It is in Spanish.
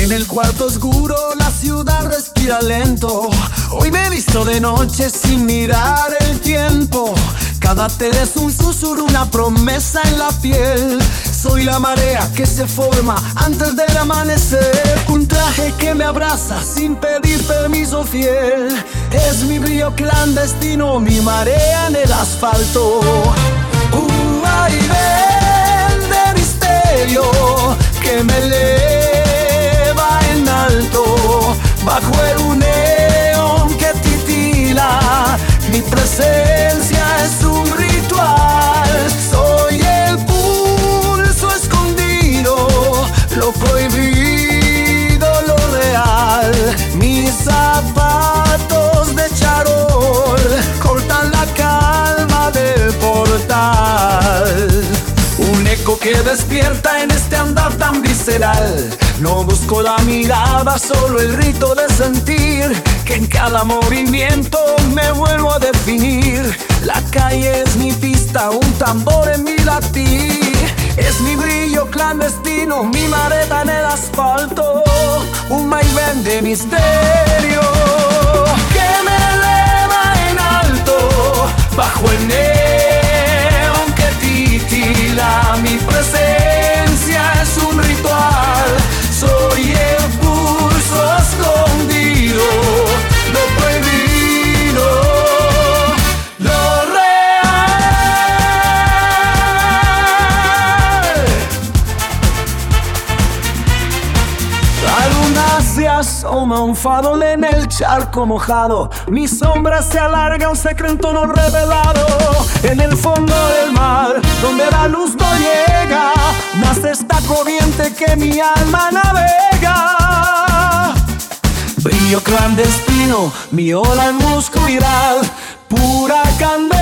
En el cuarto oscuro la ciudad respira lento. Hoy me he visto de noche sin mirar el tiempo. Cada tela es un susurro, una promesa en la piel. Soy la marea que se forma antes del amanecer. Un traje que me abraza sin pedir permiso fiel. Es mi brillo clandestino, mi marea en el asfalto. Un vaivén de misterio que me eleva en alto. Bajo el neón que titila, mi presencia es un ritual. Soy el pulso escondido, lo prohibido, lo real. Mis zapatos de charol cortan la calma del portal. Un eco que despierta en este andar tan visceral. No busco la mirada, solo el rito de sentir que en cada movimiento me vuelvo a definir. La calle es mi pista, un tambor en mi latir. Es mi brillo clandestino, mi mareta en el asfalto. Un vaivén de misterio que me eleva en alto. Bajo el neón que titila, mi presencia es un ritual. Soy el pulso escondido, lo prohibido, lo real. La luna se asoma, un farol en el charco mojado. Mi sombra se alarga, un secreto no revelado. En el fondo del mar, donde la luz no llega, nace esta corriente que mi alma navega. Brillo clandestino, mi ola en oscuridad, pura candela.